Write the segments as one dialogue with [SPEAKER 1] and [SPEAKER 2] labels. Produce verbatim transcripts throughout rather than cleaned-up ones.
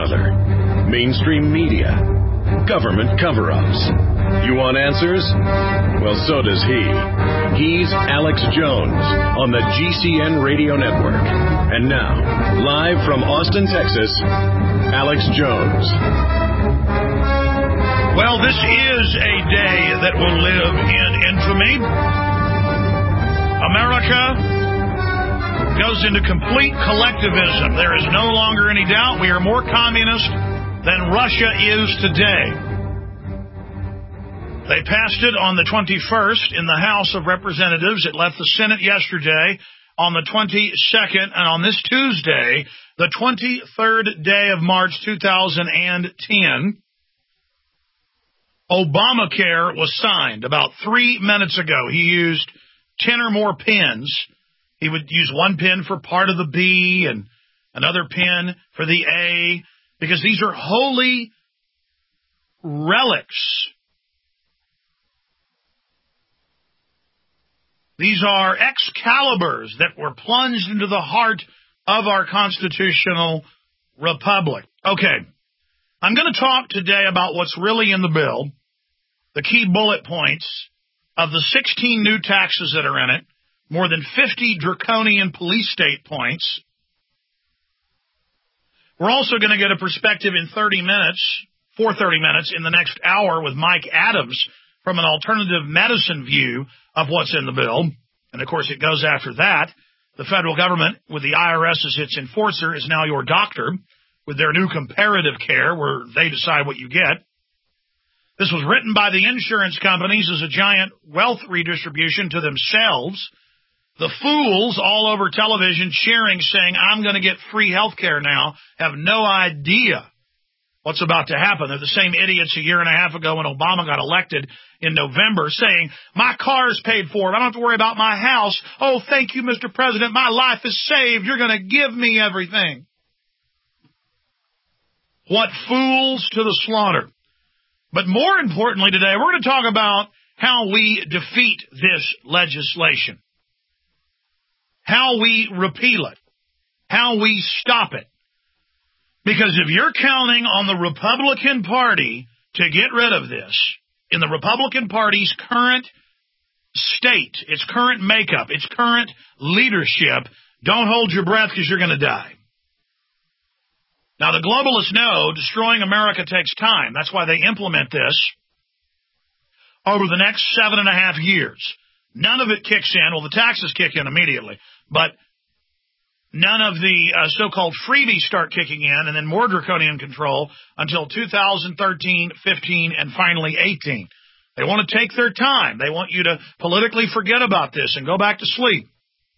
[SPEAKER 1] other. Mainstream media. Government cover-ups. You want answers? Well, so does he. He's Alex Jones on the G C N Radio Network. And now, live from Austin, Texas, Alex Jones.
[SPEAKER 2] Well, this is a day that will live in infamy. America goes into complete collectivism. There is no longer any doubt we are more communist than Russia is today. They passed it on the twenty-first in the House of Representatives. It left the Senate yesterday on the twenty-second, and on this Tuesday, the twenty-third day of March two thousand ten, Obamacare was signed about three minutes ago. He used ten or more pens. He would use one pen for part of the B and another pen for the A, because these are holy relics. These are Excaliburs that were plunged into the heart of our constitutional republic. Okay, I'm going to talk today about what's really in the bill, the key bullet points of the sixteen new taxes that are in it, more than fifty draconian police state points. We're also going to get a perspective in thirty minutes, for thirty minutes, in the next hour with Mike Adams from an alternative medicine view of what's in the bill. And, of course, it goes after that. The federal government, with the I R S as its enforcer, is now your doctor with their new comparative care where they decide what you get. This was written by the insurance companies as a giant wealth redistribution to themselves. The fools all over television cheering, saying, I'm going to get free health care now, have no idea what's about to happen. They're the same idiots a year and a half ago when Obama got elected in November saying, my car's paid for. I don't have to worry about my house. Oh, thank you, Mister President. My life is saved. You're going to give me everything. What fools to the slaughter. But more importantly today, we're going to talk about how we defeat this legislation, how we repeal it, how we stop it. Because if you're counting on the Republican Party to get rid of this, in the Republican Party's current state, its current makeup, its current leadership, don't hold your breath because you're going to die. Now, the globalists know destroying America takes time. That's why they implement this over the next seven and a half years. None of it kicks in. Well, the taxes kick in immediately, but none of the uh, so-called freebies start kicking in, and then more draconian control until two thousand thirteen, fifteen, and finally eighteen. They want to take their time. They want you to politically forget about this and go back to sleep.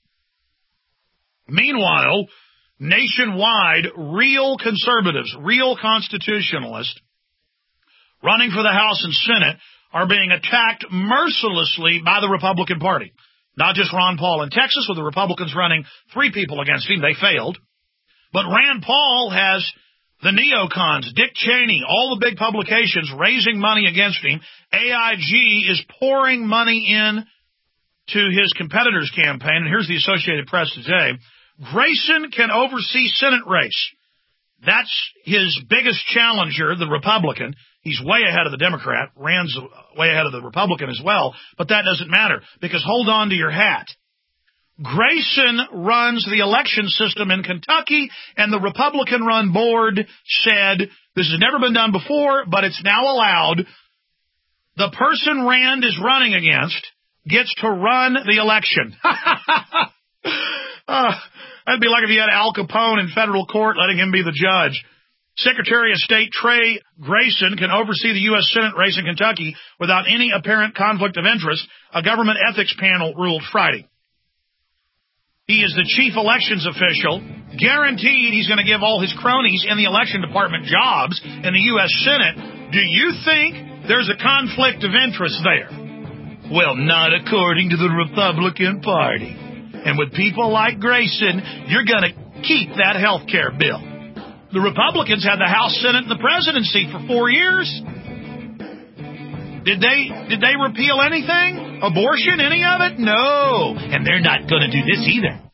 [SPEAKER 2] Meanwhile, nationwide, real conservatives, real constitutionalists running for the House and Senate are being attacked mercilessly by the Republican Party. Not just Ron Paul in Texas, with the Republicans running three people against him. They failed. But Rand Paul has the neocons, Dick Cheney, all the big publications raising money against him. A I G is pouring money in to his competitor's campaign. And here's the Associated Press today. Grayson can oversee Senate race. That's his biggest challenger, the Republican. He's way ahead of the Democrat. Rand's way ahead of the Republican as well. But that doesn't matter, because hold on to your hat. Grayson runs the election system in Kentucky, and the Republican-run board said, this has never been done before, but it's now allowed. The person Rand is running against gets to run the election. uh, that'd be like if you had Al Capone in federal court letting him be the judge. Secretary of State Trey Grayson can oversee the U S Senate race in Kentucky without any apparent conflict of interest, a government ethics panel ruled Friday. He is the chief elections official, guaranteed he's going to give all his cronies in the election department jobs in the U S Senate. Do you think there's a conflict of interest there? Well, not according to the Republican Party. And with people like Grayson, you're going to keep that health care bill. The Republicans had the House, Senate, and the presidency for four years. Did they did they repeal anything? Abortion, any of it? No. And they're not going to do this either.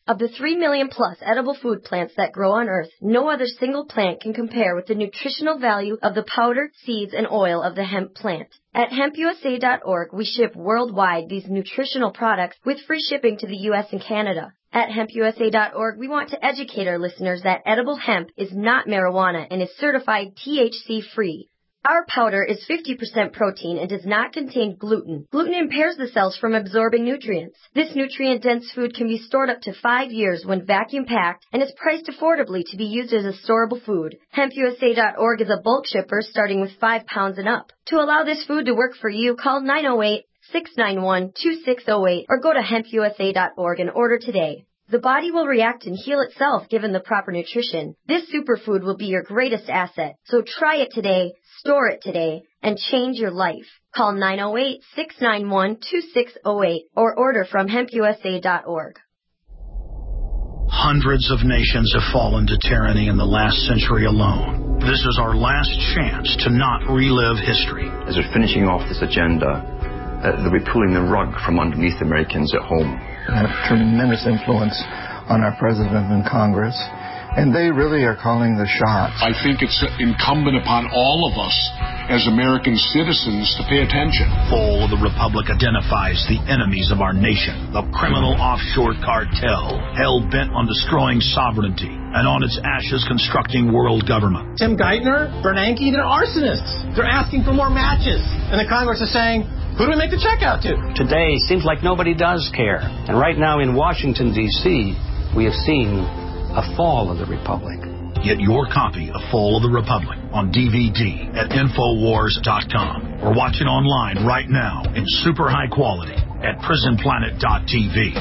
[SPEAKER 3] Of the three million plus edible food plants that grow on Earth, no other single plant can compare with the nutritional value of the powder, seeds, and oil of the hemp plant. At hemp U S A dot org, we ship worldwide these nutritional products with free shipping to the U S and Canada. At hemp U S A dot org, we want to educate our listeners that edible hemp is not marijuana and is certified T H C-free. Our powder is fifty percent protein and does not contain gluten. Gluten impairs the cells from absorbing nutrients. This nutrient-dense food can be stored up to five years when vacuum-packed and is priced affordably to be used as a storable food. hemp U S A dot org is a bulk shipper starting with five pounds and up. To allow this food to work for you, call nine oh eight, six nine one, two six oh eight or go to hemp U S A dot org and order today. The body will react and heal itself given the proper nutrition. This superfood will be your greatest asset. So try it today, store it today, and change your life. Call nine oh eight, six nine one, two six oh eight or order from hemp U S A dot org.
[SPEAKER 2] Hundreds of nations have fallen to tyranny in the last century alone. This is our last chance to not relive history.
[SPEAKER 4] As we're finishing off this agenda, Uh, they'll be pulling the rug from underneath Americans at home.
[SPEAKER 5] They have tremendous influence on our president and Congress, and they really are calling the shots.
[SPEAKER 6] I think it's incumbent upon all of us as American citizens to pay attention.
[SPEAKER 2] Fall of the Republic identifies the enemies of our nation, the criminal offshore cartel, hell-bent on destroying sovereignty, and on its ashes constructing world government.
[SPEAKER 7] Tim Geithner, Bernanke, they're arsonists. They're asking for more matches. And the Congress is saying, who do we make the check out to?
[SPEAKER 8] Today seems like nobody does care. And right now in Washington, D C, we have seen a fall of the Republic.
[SPEAKER 2] Get your copy of Fall of the Republic on D V D at Infowars dot com or watch it online right now in super high quality at Prison Planet dot T V.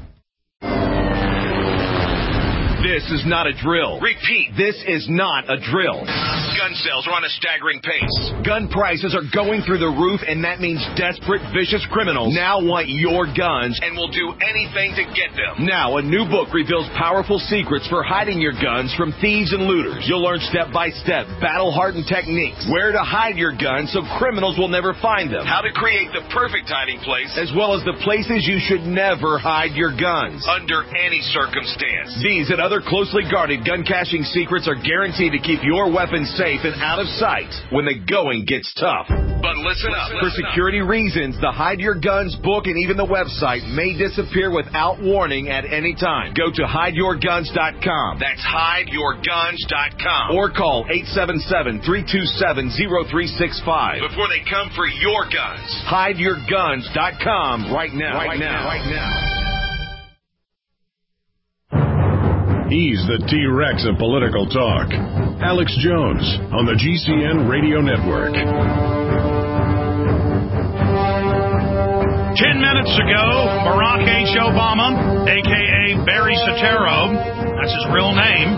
[SPEAKER 1] This is not a drill. Repeat, this is not a drill. Gun sales are on a staggering pace. Gun prices are going through the roof, and that means desperate, vicious criminals now want your guns and will do anything to get them. Now, a new book reveals powerful secrets for hiding your guns from thieves and looters. You'll learn step-by-step, battle-hardened techniques, where to hide your guns so criminals will never find them, how to create the perfect hiding place, as well as the places you should never hide your guns, under any circumstance. These and other closely guarded gun caching secrets are guaranteed to keep your weapons safe and out of sight when the going gets tough. But listen up. For security reasons, the Hide Your Guns book and even the website may disappear without warning at any time. Go to hide your guns dot com. That's hide your guns dot com. Or call eight seven seven, three two seven, zero three six five before they come for your guns. hide your guns dot com right now. Right, right now. Right now. He's the T-Rex of political talk. Alex Jones on the G C N Radio Network.
[SPEAKER 2] Ten minutes ago, Barack H. Obama, a k a. Barry Soetoro, that's his real name.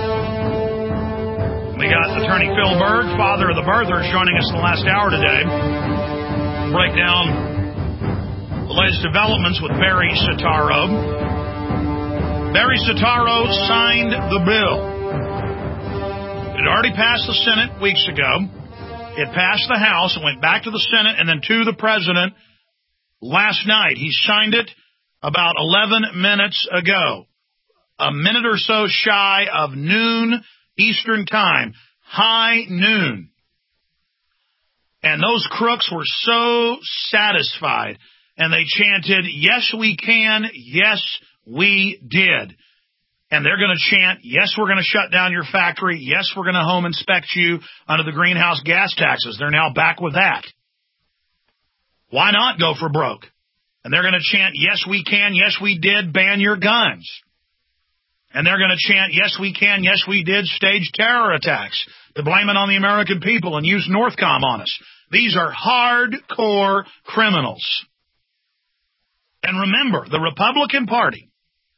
[SPEAKER 2] We got Attorney Phil Berg, father of the birthers, joining us in the last hour today. Break down the latest developments with Barry Soetoro. Barry Soetoro signed the bill. It had already passed the Senate weeks ago. It passed the House and went back to the Senate and then to the President last night. He signed it about eleven minutes ago. A minute or so shy of noon Eastern Time. High noon. And those crooks were so satisfied. And they chanted, yes, we can, yes, we did. And they're going to chant, yes, we're going to shut down your factory. Yes, we're going to home inspect you under the greenhouse gas taxes. They're now back with that. Why not go for broke? And they're going to chant, yes, we can, yes, we did, ban your guns. And they're going to chant, yes, we can, yes, we did, stage terror attacks to blame it on the American people and use Northcom on us. These are hardcore criminals. And remember, the Republican Party,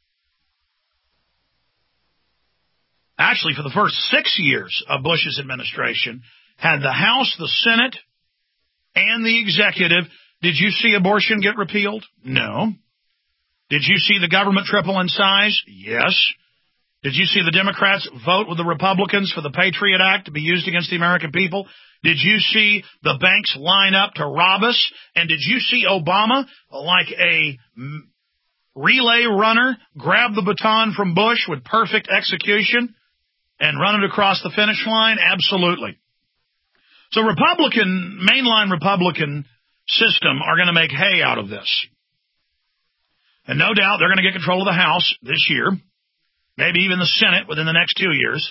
[SPEAKER 2] actually for the first six years of Bush's administration, had the House, the Senate, and the executive. Did you see abortion get repealed? No. Did you see the government triple in size? Yes. Did you see the Democrats vote with the Republicans for the Patriot Act to be used against the American people? Did you see the banks line up to rob us? And did you see Obama, like a relay runner grab the baton from Bush with perfect execution and run it across the finish line? Absolutely. So Republican, mainline Republican system are going to make hay out of this. And no doubt they're going to get control of the House this year, maybe even the Senate within the next two years,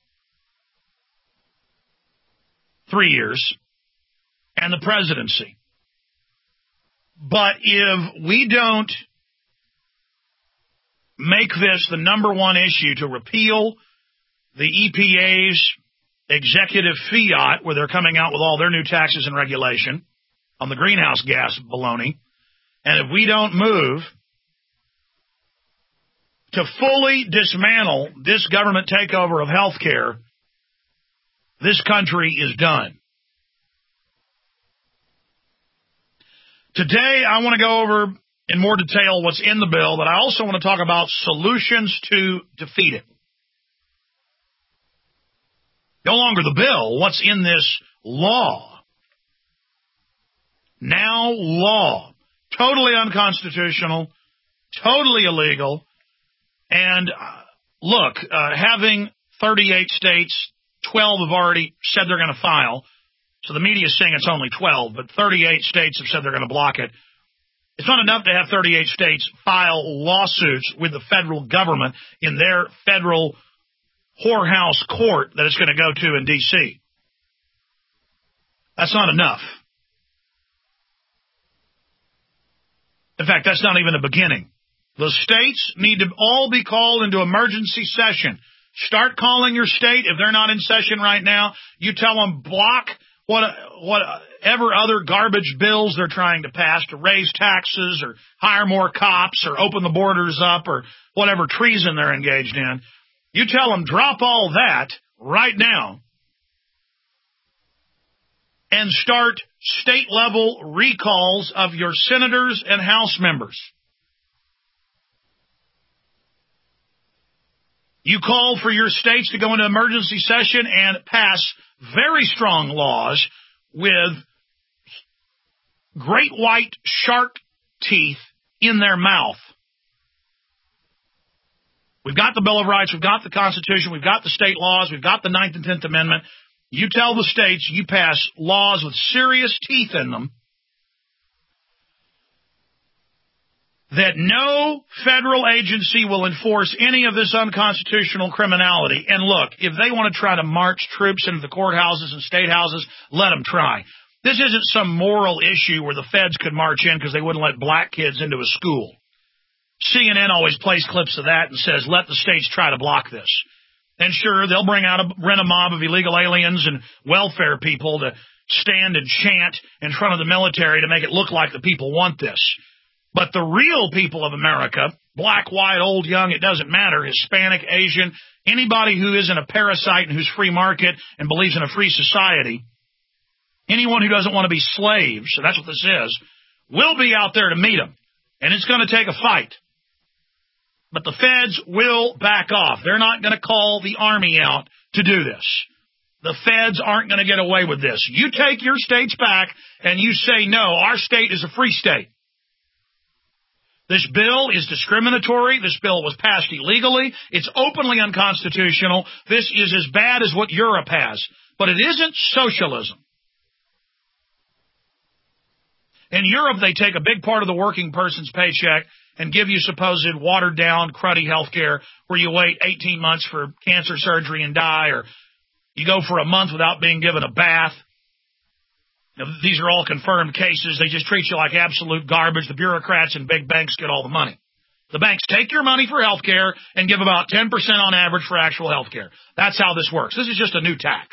[SPEAKER 2] three years, and the presidency. But if we don't make this the number one issue to repeal the E P A's executive fiat, where they're coming out with all their new taxes and regulation on the greenhouse gas baloney, and if we don't move to fully dismantle this government takeover of health care, this country is done. Today, I want to go over in more detail what's in the bill, but I also want to talk about solutions to defeat it. No longer the bill, what's in this law. Now law. Totally unconstitutional, totally illegal, and uh, look, uh, having thirty-eight states, twelve have already said they're going to file, so the media is saying it's only twelve, but thirty-eight states have said they're going to block it. It's not enough to have thirty-eight states file lawsuits with the federal government in their federal whorehouse court that it's going to go to in D C That's not enough. In fact, that's not even the beginning. The states need to all be called into emergency session. Start calling your state. If they're not in session right now, you tell them block what, whatever other garbage bills they're trying to pass to raise taxes or hire more cops or open the borders up or whatever treason they're engaged in. You tell them drop all that right now and start state-level recalls of your senators and House members. You call for your states to go into emergency session and pass very strong laws with great white shark teeth in their mouth. We've got the Bill of Rights, we've got the Constitution, we've got the state laws, we've got the Ninth and Tenth Amendment. You tell the states you pass laws with serious teeth in them that no federal agency will enforce any of this unconstitutional criminality. And look, if they want to try to march troops into the courthouses and state houses, let them try. This isn't some moral issue where the feds could march in because they wouldn't let black kids into a school. C N N always plays clips of that and says, let the states try to block this. And sure, they'll bring out a, rent a mob of illegal aliens and welfare people to stand and chant in front of the military to make it look like the people want this. But the real people of America, black, white, old, young, it doesn't matter, Hispanic, Asian, anybody who isn't a parasite and who's free market and believes in a free society, anyone who doesn't want to be slaves, so that's what this is, will be out there to meet them. And it's going to take a fight. But the feds will back off. They're not going to call the army out to do this. The feds aren't going to get away with this. You take your states back and you say, no, our state is a free state. This bill is discriminatory. This bill was passed illegally. It's openly unconstitutional. This is as bad as what Europe has. But it isn't socialism. In Europe, they take a big part of the working person's paycheck and give you supposed watered-down, cruddy health care where you wait eighteen months for cancer surgery and die, or you go for a month without being given a bath. Now, these are all confirmed cases. They just treat you like absolute garbage. The bureaucrats and big banks get all the money. The banks take your money for health care and give about ten percent on average for actual health care. That's how this works. This is just a new tax.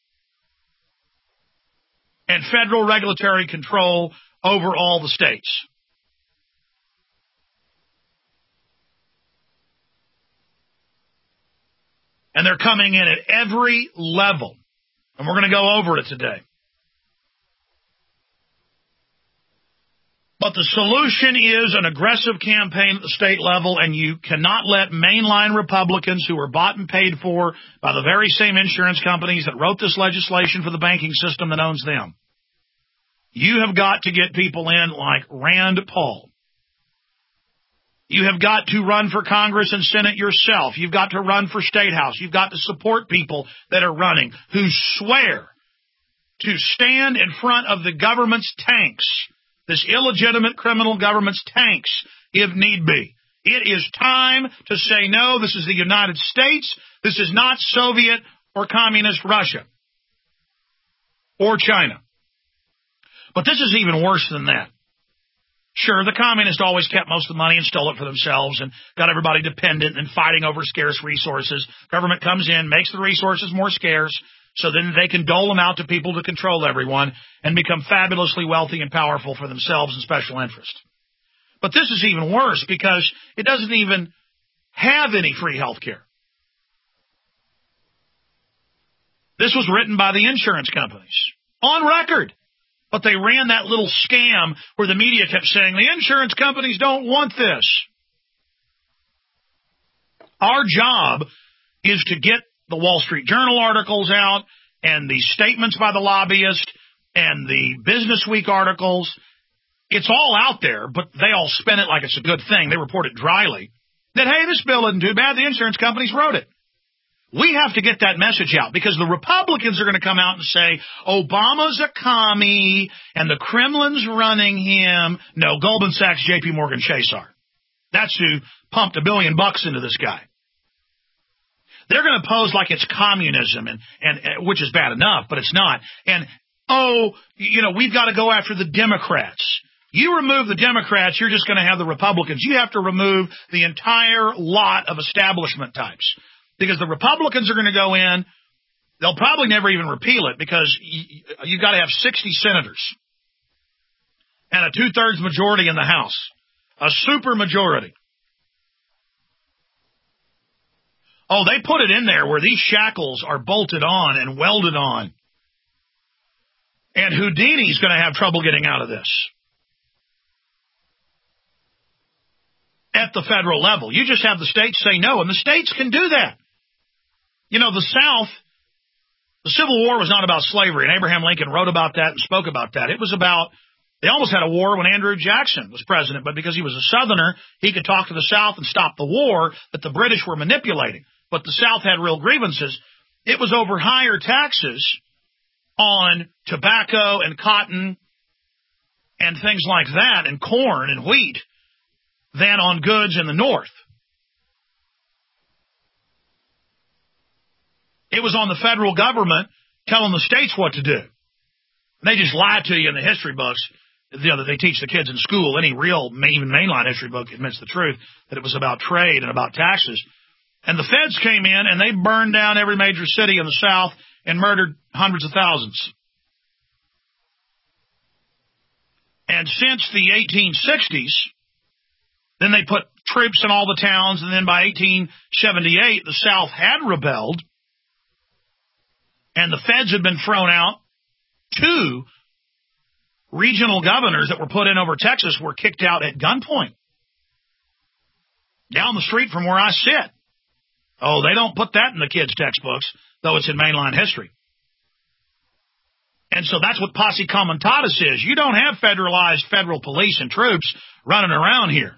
[SPEAKER 2] And federal regulatory control over all the states. And they're coming in at every level. And we're going to go over it today. But the solution is an aggressive campaign at the state level, and you cannot let mainline Republicans who are bought and paid for by the very same insurance companies that wrote this legislation for the banking system that owns them. You have got to get people in like Rand Paul. You have got to run for Congress and Senate yourself. You've got to run for State House. You've got to support people that are running who swear to stand in front of the government's tanks, this illegitimate criminal government's tanks, if need be. It is time to say no. This is the United States. This is not Soviet or communist Russia or China. But this is even worse than that. Sure, the communists always kept most of the money and stole it for themselves and got everybody dependent and fighting over scarce resources. Government comes in, makes the resources more scarce, so then they can dole them out to people to control everyone and become fabulously wealthy and powerful for themselves and special interest. But this is even worse because it doesn't even have any free health care. This was written by the insurance companies on record. But they ran that little scam where the media kept saying, the insurance companies don't want this. Our job is to get the Wall Street Journal articles out and the statements by the lobbyists and the Business Week articles. It's all out there, but they all spin it like it's a good thing. They report it dryly that, hey, this bill isn't too bad. The insurance companies wrote it. We have to get that message out because the Republicans are going to come out and say, Obama's a commie and the Kremlin's running him. No, Goldman Sachs, J P Morgan Chase are. That's who pumped a billion bucks into this guy. They're going to pose like it's communism, and, and which is bad enough, but it's not. And, oh, you know, we've got to go after the Democrats. You remove the Democrats, you're just going to have the Republicans. You have to remove the entire lot of establishment types. Because the Republicans are going to go in, they'll probably never even repeal it because you've got to have sixty senators and a two-thirds majority in the House, a super majority. Oh, they put it in there where these shackles are bolted on and welded on. And Houdini's going to have trouble getting out of this at the federal level. You just have the states say no, and the states can do that. You know, the South, the Civil War was not about slavery, and Abraham Lincoln wrote about that and spoke about that. It was about, they almost had a war when Andrew Jackson was president, but because he was a Southerner, he could talk to the South and stop the war that the British were manipulating. But the South had real grievances. It was over higher taxes on tobacco and cotton and things like that, and corn and wheat, than on goods in the North. It was on the federal government telling the states what to do. They just lie to you in the history books, you know, that they teach the kids in school. Any real, even mainline history book admits the truth, that it was about trade and about taxes. And the feds came in and they burned down every major city in the South and murdered hundreds of thousands. And since the eighteen sixties, then they put troops in all the towns, and then by eighteen seventy-eight, the South had rebelled, and the feds had been thrown out. Two regional governors that were put in over Texas were kicked out at gunpoint down the street from where I sit. Oh, they don't put that in the kids' textbooks, though it's in mainline history. And so that's what posse comitatus is. You don't have federalized federal police and troops running around here.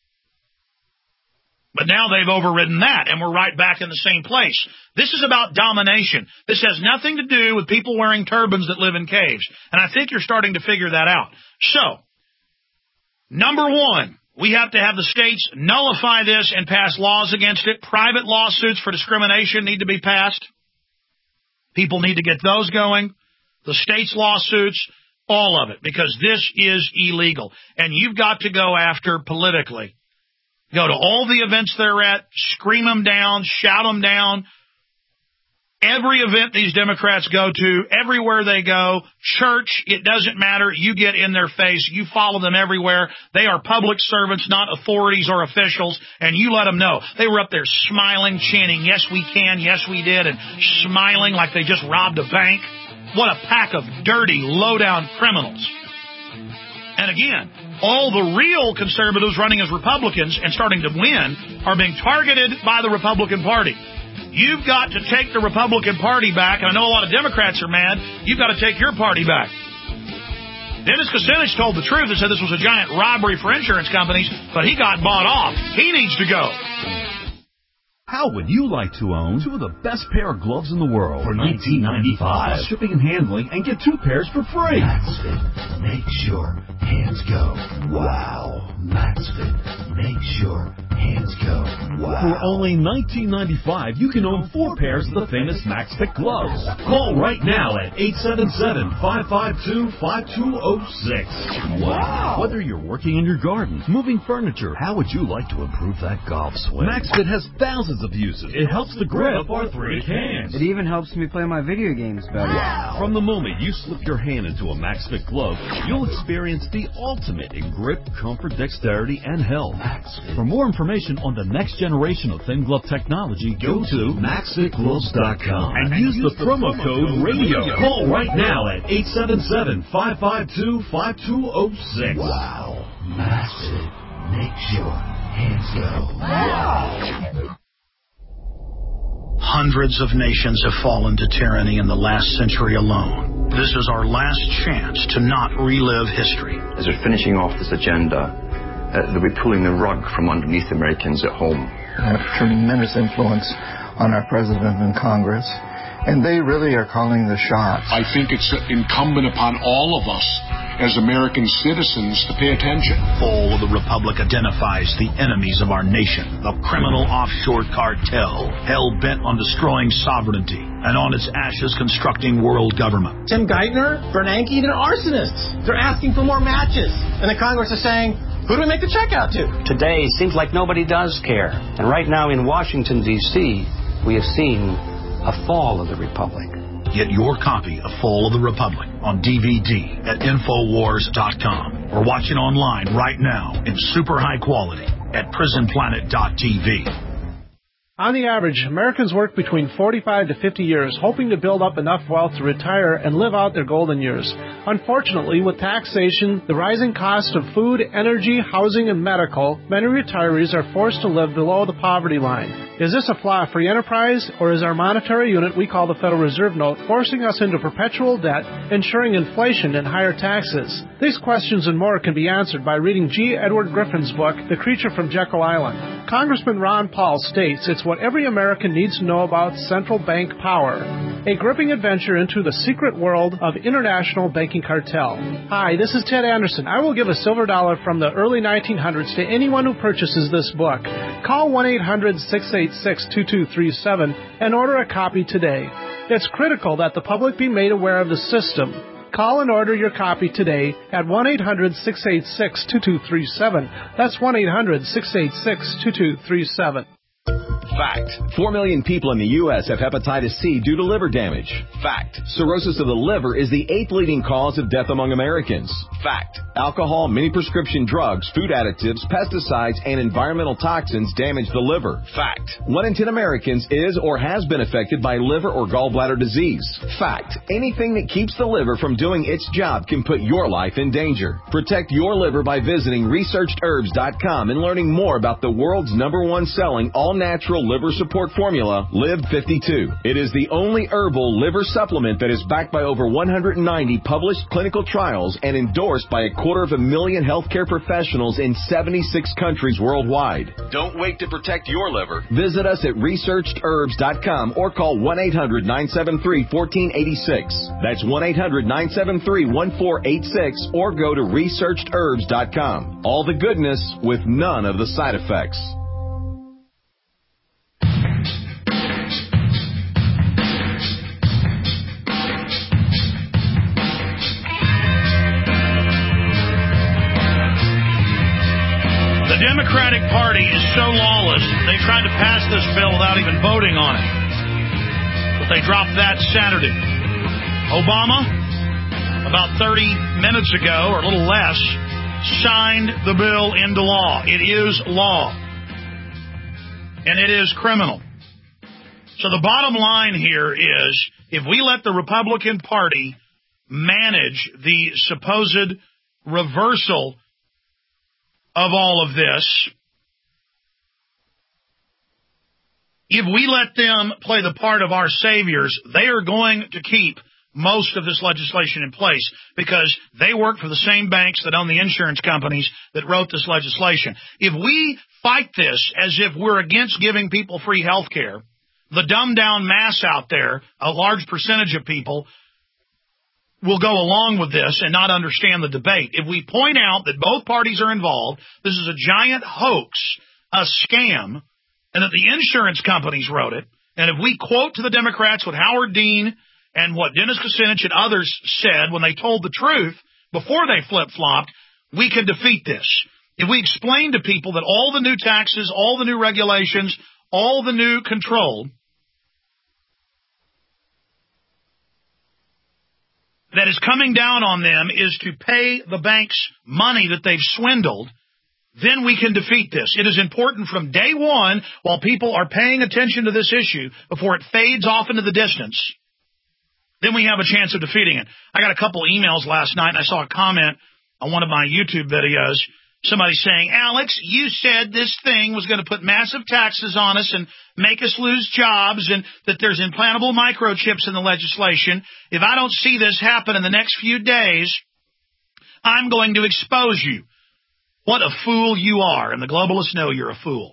[SPEAKER 2] But now they've overridden that, and we're right back in the same place. This is about domination. This has nothing to do with people wearing turbans that live in caves. And I think you're starting to figure that out. So, number one, we have to have the states nullify this and pass laws against it. Private lawsuits for discrimination need to be passed. People need to get those going. The states' lawsuits, all of it, because this is illegal. And you've got to go after politically. Go to all the events they're at, scream them down, shout them down. Every event these Democrats go to, everywhere they go, church, it doesn't matter. You get in their face. You follow them everywhere. They are public servants, not authorities or officials, and you let them know. They were up there smiling, chanting, yes, we can, yes, we did, and smiling like they just robbed a bank. What a pack of dirty, low-down criminals. And again, all the real conservatives running as Republicans and starting to win are being targeted by the Republican Party. You've got to take the Republican Party back, and I know a lot of Democrats are mad. You've got to take your party back. Dennis Kucinich told the truth and said this was a giant robbery for insurance companies, but he got bought off. He needs to go.
[SPEAKER 9] How would you like to own two of the best pair of gloves in the world for nineteen ninety-five dollars? Shipping and handling, and get two pairs for free.
[SPEAKER 10] MaxFit. Make sure hands go. Wow. MaxFit. Make sure hands go. Wow.
[SPEAKER 9] For only nineteen ninety-five dollars, you can own four pairs of the famous MaxFit gloves. Call right now at eight seven seven, five five two, five two zero six. Wow. Whether you're working in your garden, moving furniture, how would you like to improve that golf swing? MaxFit has thousands of uses. It helps the grip of arthritic hands.
[SPEAKER 11] It even helps me play my video games better.
[SPEAKER 9] Wow. From the moment you slip your hand into a MaxFit glove, you'll experience the ultimate in grip, comfort, dexterity, and health. For more information on the next generation of thin glove technology, go to max fit gloves dot com and, and use, use the, the promo, promo code radio. radio. Call right now at eight seven seven, five five two, five two zero six.
[SPEAKER 10] Wow. MaxFit. Make sure hands go. Wow.
[SPEAKER 2] Hundreds of nations have fallen to tyranny in the last century alone. This is our last chance to not relive history.
[SPEAKER 4] As we're finishing off this agenda, uh, they'll be pulling the rug from underneath Americans at home.
[SPEAKER 5] They have tremendous influence on our president and Congress, and they really are calling the shots.
[SPEAKER 6] I think it's incumbent upon all of us as American citizens to pay attention.
[SPEAKER 2] Fall of the Republic identifies the enemies of our nation, a criminal offshore cartel hell-bent on destroying sovereignty and on its ashes constructing world government.
[SPEAKER 7] Tim Geithner, Bernanke, they're arsonists. They're asking for more matches. And the Congress is saying, who do we make the check out to?
[SPEAKER 8] Today seems like nobody does care. And right now in Washington, D C, we have seen a fall of the Republic.
[SPEAKER 2] Get your copy of Fall of the Republic on D V D at Infowars dot com or watch it online right now in super high quality at Prison Planet dot T V.
[SPEAKER 12] On the average, Americans work between forty-five to fifty years, hoping to build up enough wealth to retire and live out their golden years. Unfortunately, with taxation, the rising cost of food, energy, housing, and medical, many retirees are forced to live below the poverty line. Is this a flaw-free enterprise, or is our monetary unit we call the Federal Reserve Note forcing us into perpetual debt, ensuring inflation and higher taxes? These questions and more can be answered by reading G. Edward Griffin's book, The Creature from Jekyll Island. Congressman Ron Paul states it's what every American needs to know about central bank power, a gripping adventure into the secret world of international banking cartel. Hi, this is Ted Anderson. I will give a silver dollar from the early nineteen hundreds to anyone who purchases this book. Call one eight hundred, six eight six, two two three seven and order a copy today. It's critical that the public be made aware of the system. Call and order your copy today at one eight hundred, six eight six, two two three seven. That's one eight hundred, six eight six, two two three seven.
[SPEAKER 13] Fact. Four million people in the U S have hepatitis C due to liver damage. Fact. Cirrhosis of the liver is the eighth leading cause of death among Americans. Fact. Alcohol, many prescription drugs, food additives, pesticides, and environmental toxins damage the liver. Fact. One in ten Americans is or has been affected by liver or gallbladder disease. Fact. Anything that keeps the liver from doing its job can put your life in danger. Protect your liver by visiting researched herbs dot com and learning more about the world's number one selling all-natural liver support formula, Live fifty-two. It is the only herbal liver supplement that is backed by over one hundred ninety published clinical trials and endorsed by a quarter of a million healthcare professionals in seventy-six countries worldwide. Don't wait to protect your liver. Visit us at researched herbs dot com or call one eight hundred, nine seven three, one four eight six. That's one eight hundred, nine seven three, one four eight six or go to researched herbs dot com. All the goodness with none of the side effects.
[SPEAKER 2] The Democratic Party is so lawless, they tried to pass this bill without even voting on it. But they dropped that Saturday. Obama, about thirty minutes ago, or a little less, signed the bill into law. It is law. And it is criminal. So the bottom line here is, if we let the Republican Party manage the supposed reversal of all of this, if we let them play the part of our saviors, they are going to keep most of this legislation in place because they work for the same banks that own the insurance companies that wrote this legislation. If we fight this as if we're against giving people free health care, the dumbed-down mass out there, a large percentage of people, will go along with this and not understand the debate. If we point out that both parties are involved, this is a giant hoax, a scam, and that the insurance companies wrote it, and if we quote to the Democrats what Howard Dean and what Dennis Kucinich and others said when they told the truth before they flip-flopped, we can defeat this. If we explain to people that all the new taxes, all the new regulations, all the new control that is coming down on them is to pay the banks money that they've swindled, then we can defeat this. It is important from day one, while people are paying attention to this issue, before it fades off into the distance, then we have a chance of defeating it. I got a couple emails last night, and I saw a comment on one of my YouTube videos. Somebody saying, Alex, you said this thing was going to put massive taxes on us and make us lose jobs and that there's implantable microchips in the legislation. If I don't see this happen in the next few days, I'm going to expose you. What a fool you are, and the globalists know you're a fool.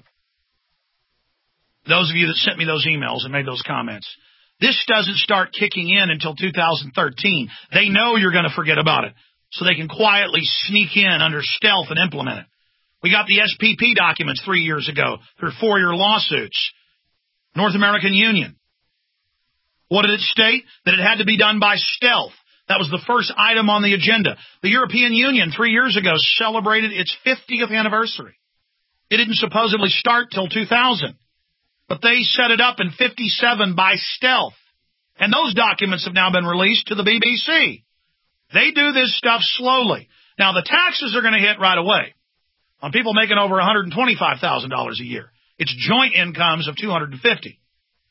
[SPEAKER 2] Those of you that sent me those emails and made those comments. This doesn't start kicking in until two thousand thirteen. They know you're going to forget about it, so they can quietly sneak in under stealth and implement it. We got the S P P documents three years ago through four-year lawsuits. North American Union. What did it state? That it had to be done by stealth. That was the first item on the agenda. The European Union three years ago celebrated its fiftieth anniversary. It didn't supposedly start till two thousand, but they set it up in fifty-seven by stealth. And those documents have now been released to the B B C. They do this stuff slowly. Now, the taxes are going to hit right away on people making over one hundred twenty-five thousand dollars a year. It's joint incomes of two hundred fifty thousand dollars.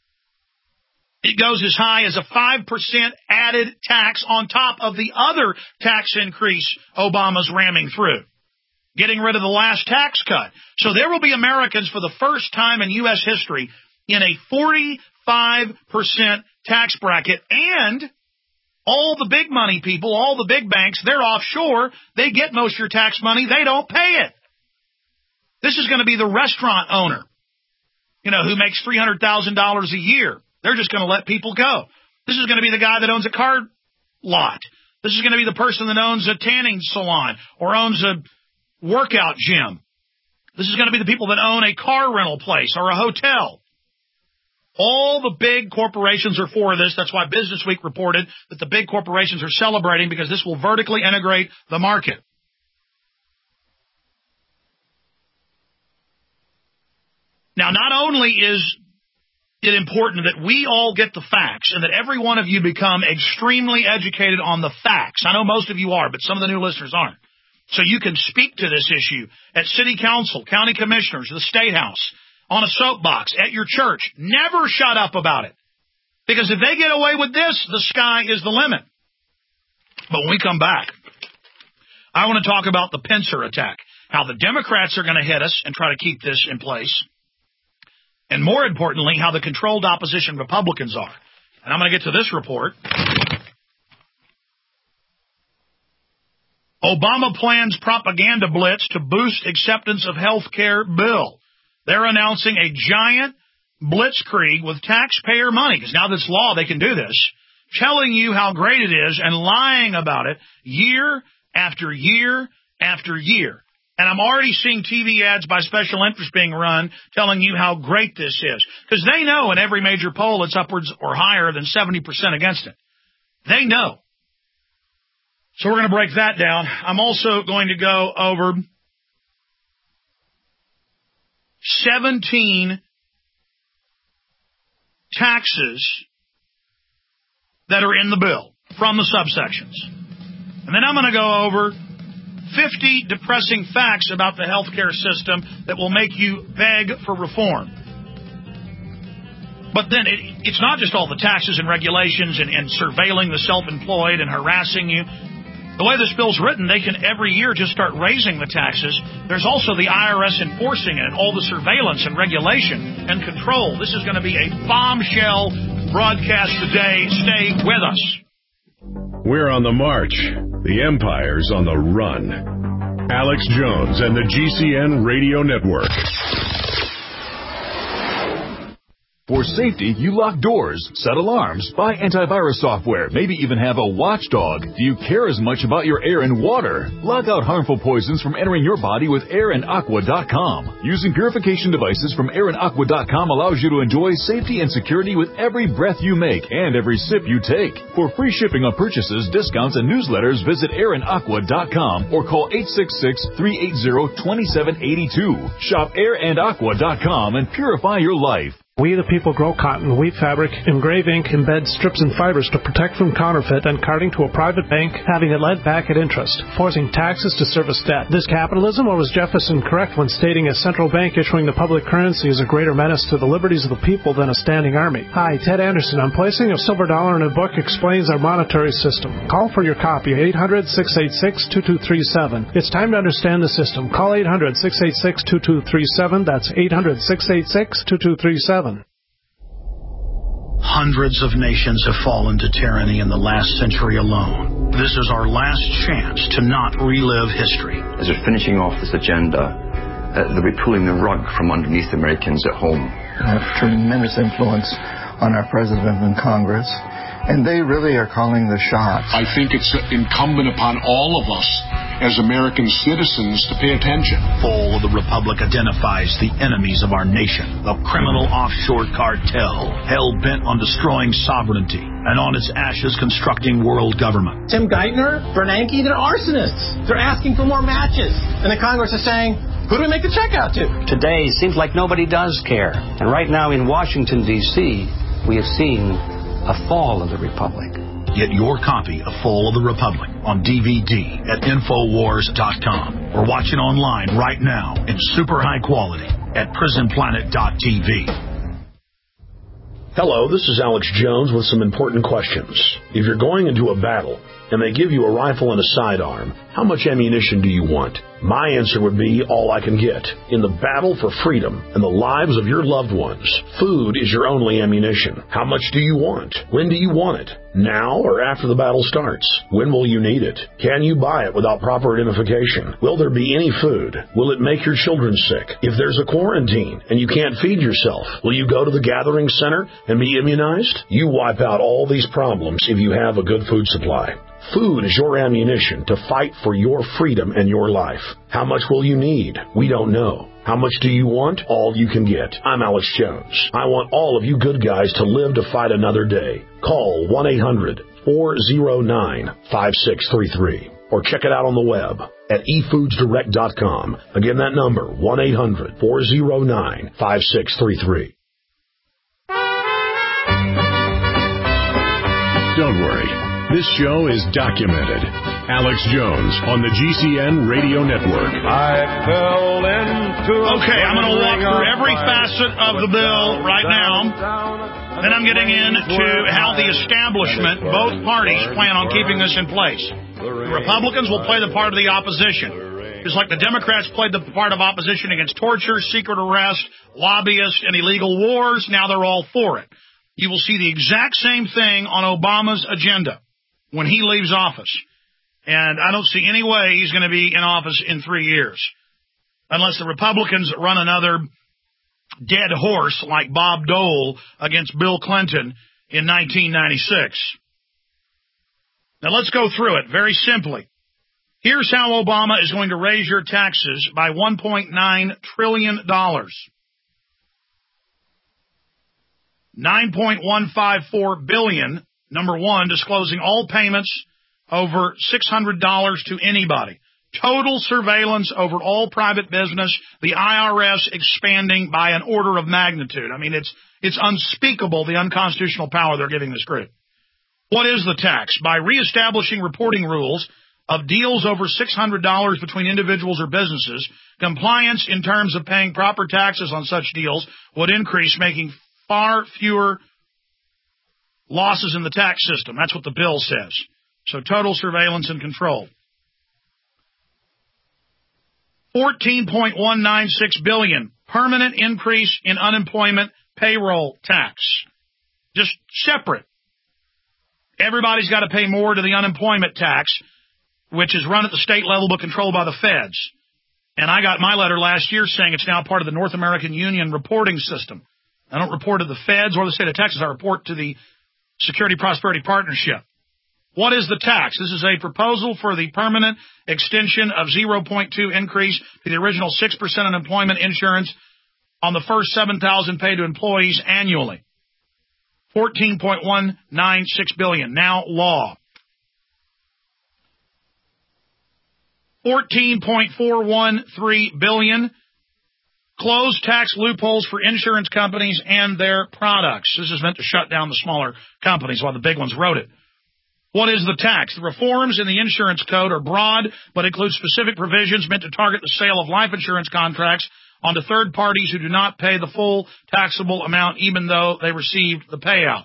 [SPEAKER 2] It goes as high as a five percent added tax on top of the other tax increase Obama's ramming through, getting rid of the last tax cut. So there will be Americans for the first time in U S history in a forty-five percent tax bracket, and all the big money people, all the big banks, they're offshore. They get most of your tax money. They don't pay it. This is going to be the restaurant owner, you know, who makes three hundred thousand dollars a year. They're just going to let people go. This is going to be the guy that owns a car lot. This is going to be the person that owns a tanning salon or owns a workout gym. This is going to be the people that own a car rental place or a hotel. All the big corporations are for this. That's why Business Week reported that the big corporations are celebrating, because this will vertically integrate the market. Now, not only is it important that we all get the facts and that every one of you become extremely educated on the facts. I know most of you are, but some of the new listeners aren't. So you can speak to this issue at city council, county commissioners, the state house, on a soapbox, at your church. Never shut up about it. Because if they get away with this, the sky is the limit. But when we come back, I want to talk about the pincer attack, how the Democrats are going to hit us and try to keep this in place. And more importantly, how the controlled opposition Republicans are. And I'm going to get to this report. Obama plans propaganda blitz to boost acceptance of health care bill. They're announcing a giant blitzkrieg with taxpayer money, because now that's law, they can do this, telling you how great it is and lying about it year after year after year. And I'm already seeing T V ads by special interests being run telling you how great this is. Because they know in every major poll it's upwards or higher than seventy percent against it. They know. So we're going to break that down. I'm also going to go over seventeen taxes that are in the bill from the subsections. And then I'm going to go over fifty depressing facts about the healthcare system that will make you beg for reform. But then it, it's not just all the taxes and regulations and, and surveilling the self-employed and harassing you. The way this bill's written, they can every year just start raising the taxes. There's also the I R S enforcing it and all the surveillance and regulation and control. This is going to be a bombshell broadcast today. Stay with us.
[SPEAKER 1] We're on the march. The empire's on the run. Alex Jones and the G C N Radio Network.
[SPEAKER 14] For safety, you lock doors, set alarms, buy antivirus software, maybe even have a watchdog. Do you care as much about your air and water? Lock out harmful poisons from entering your body with air and aqua dot com. Using purification devices from air and aqua dot com allows you to enjoy safety and security with every breath you make and every sip you take. For free shipping on purchases, discounts, and newsletters, visit air and aqua dot com or call eight six six, three eight zero, two seven eight two. Shop air and aqua dot com and purify your life.
[SPEAKER 12] We the people grow cotton, weave fabric, engrave ink, embed strips and fibers to protect from counterfeit and carting to a private bank, having it lent back at interest, forcing taxes to service debt. This capitalism, or was Jefferson correct when stating a central bank issuing the public currency is a greater menace to the liberties of the people than a standing army? Hi, Ted Anderson. I'm placing a silver dollar in a book explains our monetary system. Call for your copy, eight hundred, six eight six, two two three seven. It's time to understand the system. Call eight hundred, six eight six, two two three seven. That's eight hundred, six eight six, two two three seven.
[SPEAKER 2] Hundreds of nations have fallen to tyranny in the last century alone. This is our last chance to not relive history.
[SPEAKER 4] As we're finishing off this agenda, uh, they'll be pulling the rug from underneath Americans at home.
[SPEAKER 5] They have tremendous influence on our president and Congress, and they really are calling the shots.
[SPEAKER 6] I think it's incumbent upon all of us as American citizens to pay attention.
[SPEAKER 2] Fall of the Republic identifies the enemies of our nation, the criminal offshore cartel, hell-bent on destroying sovereignty, and on its ashes constructing world government.
[SPEAKER 7] Tim Geithner, Bernanke, they're arsonists. They're asking for more matches. And the Congress is saying, who do we make the check out to?
[SPEAKER 8] Today seems like nobody does care. And right now in Washington, D C, we have seen a fall of the Republic.
[SPEAKER 2] Get your copy of Fall of the Republic on D V D at Infowars dot com or watch it online right now in super high quality at Prison Planet dot T V.
[SPEAKER 15] Hello, this is Alex Jones with some important questions. If you're going into a battle and they give you a rifle and a sidearm, how much ammunition do you want? My answer would be all I can get. In the battle for freedom and the lives of your loved ones, food is your only ammunition. How much do you want? When do you want it? Now or after the battle starts? When will you need it? Can you buy it without proper identification? Will there be any food? Will it make your children sick? If there's a quarantine and you can't feed yourself, will you go to the gathering center and be immunized? You wipe out all these problems if you have a good food supply. Food is your ammunition to fight for your freedom and your life. How much will you need? We don't know. How much do you want? All you can get. I'm Alex Jones. I want all of you good guys to live to fight another day. Call one eight hundred, four oh nine, five six three three or check it out on the web at e foods direct dot com. Again, that number, one eight hundred, four oh nine, five six three three.
[SPEAKER 1] Don't worry. This show is documented. Alex Jones on the G C N Radio Network.
[SPEAKER 16] I fell into
[SPEAKER 2] Okay, I'm going to walk through every facet of the bill right now. Then I'm getting into how the establishment, both parties, plan on keeping this in place. The Republicans will play the part of the opposition. Just like the Democrats played the part of opposition against torture, secret arrest, lobbyists, and illegal wars, now they're all for it. You will see the exact same thing on Obama's agenda when he leaves office. And I don't see any way he's going to be in office in three years. Unless the Republicans run another dead horse like Bob Dole against Bill Clinton in nineteen ninety-six. Now let's go through it very simply. Here's how Obama is going to raise your taxes by one point nine trillion dollars. nine point one five four billion dollars. Number one, disclosing all payments over six hundred dollars to anybody. Total surveillance over all private business. The I R S expanding by an order of magnitude. I mean, it's it's unspeakable, the unconstitutional power they're giving this group. What is the tax? By reestablishing reporting rules of deals over six hundred dollars between individuals or businesses, compliance in terms of paying proper taxes on such deals would increase, making far fewer losses in the tax system. That's what the bill says. So total surveillance and control. fourteen point one nine six billion dollars permanent increase in unemployment payroll tax. Just separate. Everybody's got to pay more to the unemployment tax, which is run at the state level but controlled by the feds. And I got my letter last year saying it's now part of the North American Union reporting system. I don't report to the feds or the state of Texas. I report to the Security Prosperity Partnership. What is the tax? This is a proposal for the permanent extension of zero point two increase to the original six percent unemployment insurance on the first seven thousand dollars paid to employees annually. fourteen point one nine six billion dollars, now law. fourteen point four one three billion dollars, close tax loopholes for insurance companies and their products. This is meant to shut down the smaller companies while the big ones wrote it. What is the tax? The reforms in the insurance code are broad, but include specific provisions meant to target the sale of life insurance contracts onto third parties who do not pay the full taxable amount even though they received the payout.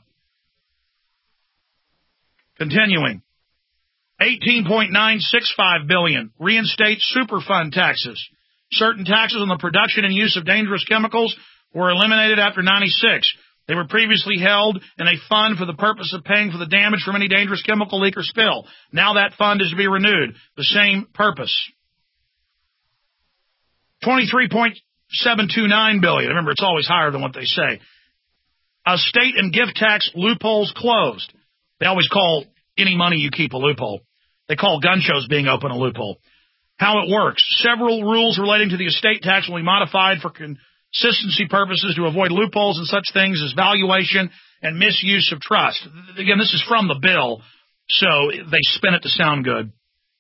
[SPEAKER 2] Continuing. eighteen point nine six five billion dollars, reinstate Superfund taxes. Certain taxes on the production and use of dangerous chemicals were eliminated after ninety-six. They were previously held in a fund for the purpose of paying for the damage from any dangerous chemical leak or spill. Now that fund is to be renewed. The same purpose. twenty-three point seven two nine billion dollars. Remember, it's always higher than what they say. A state and gift tax loopholes closed. They always call any money you keep a loophole. They call gun shows being open a loophole. How it works. Several rules relating to the estate tax will be modified for consistency purposes to avoid loopholes and such things as valuation and misuse of trust. Again, this is from the bill, so they spin it to sound good.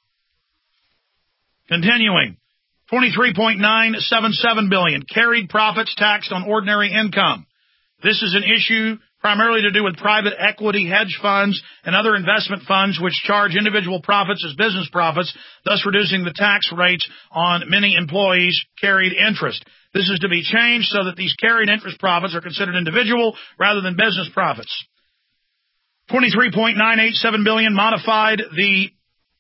[SPEAKER 2] Continuing. twenty-three point nine seven seven billion dollars, carried profits taxed on ordinary income. This is an issue primarily to do with private equity hedge funds and other investment funds which charge individual profits as business profits, thus reducing the tax rates on many employees' carried interest. This is to be changed so that these carried interest profits are considered individual rather than business profits. twenty-three point nine eight seven billion dollars modified the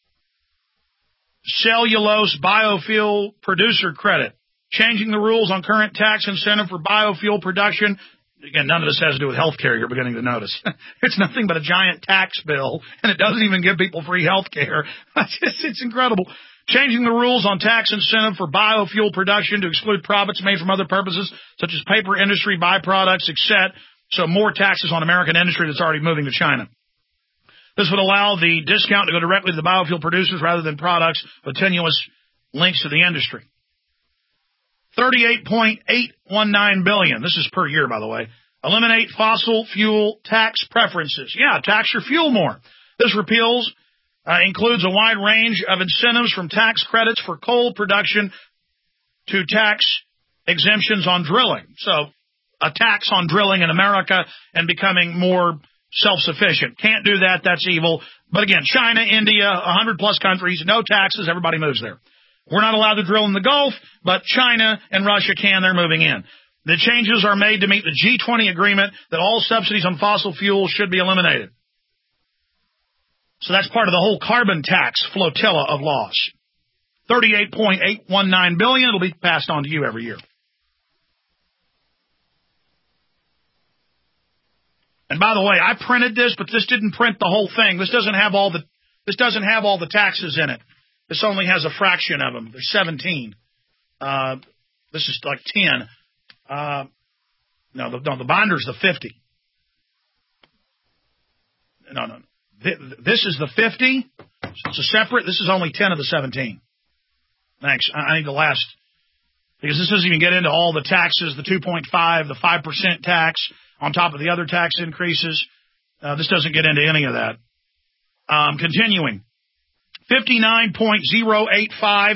[SPEAKER 2] cellulose biofuel producer credit, changing the rules on current tax incentive for biofuel production. Again, none of this has to do with health care, you're beginning to notice. It's nothing but a giant tax bill, and it doesn't even give people free health care. It's, it's incredible. Changing the rules on tax incentive for biofuel production to exclude profits made from other purposes, such as paper industry, byproducts, et cetera. So more taxes on American industry that's already moving to China. This would allow the discount to go directly to the biofuel producers rather than products with tenuous links to the industry. thirty-eight point eight one nine billion dollars. This is per year, by the way. Eliminate fossil fuel tax preferences. Yeah, tax your fuel more. This repeals uh, includes a wide range of incentives from tax credits for coal production to tax exemptions on drilling. So a tax on drilling in America and becoming more self-sufficient. Can't do that. That's evil. But again, China, India, one hundred plus countries, no taxes. Everybody moves there. We're not allowed to drill in the Gulf, but China and Russia can. They're moving in. The changes are made to meet the G twenty agreement that all subsidies on fossil fuels should be eliminated. So that's part of the whole carbon tax flotilla of laws. thirty-eight point eight one nine billion dollars. It'll be passed on to you every year. And by the way, I printed this, but this didn't print the whole thing. This doesn't have all the this doesn't have all the taxes in it. This only has a fraction of them. There's seventeen. Uh, this is like ten. Uh, no, the, no, the binder's the fifty. No, no. This is the fifty. It's a separate. This is only ten of the seventeen. Thanks. I, I need the last. Because this doesn't even get into all the taxes, the two point five, the five percent tax on top of the other tax increases. Uh, this doesn't get into any of that. Um, continuing. fifty-nine point zero eight five